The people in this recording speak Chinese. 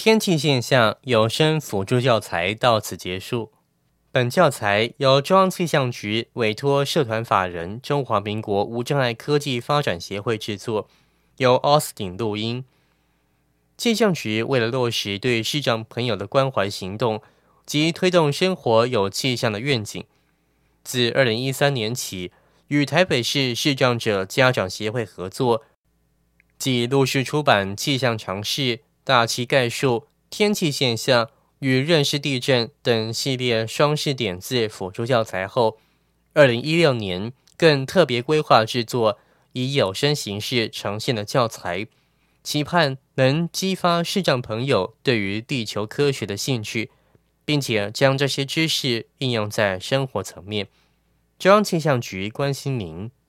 天气现象有声辅助教材到此结束。本教材由中央气象局委托社团法人中华民国无障碍科技发展协会制作，由 Austin 录音。气象局为了落实对视障朋友的关怀行动及推动生活有气象的愿景，自2013年起，与台北市视障者家长协会合作，即陆续出版气象常识、大气概述、天气现象与认识地震等系列双视点字辅助教材后，2016年更特别规划制作以有声形式呈现的教材，期盼能激发视障朋友对于地球科学的兴趣，并且将这些知识应用在生活层面。中央气象局关心您。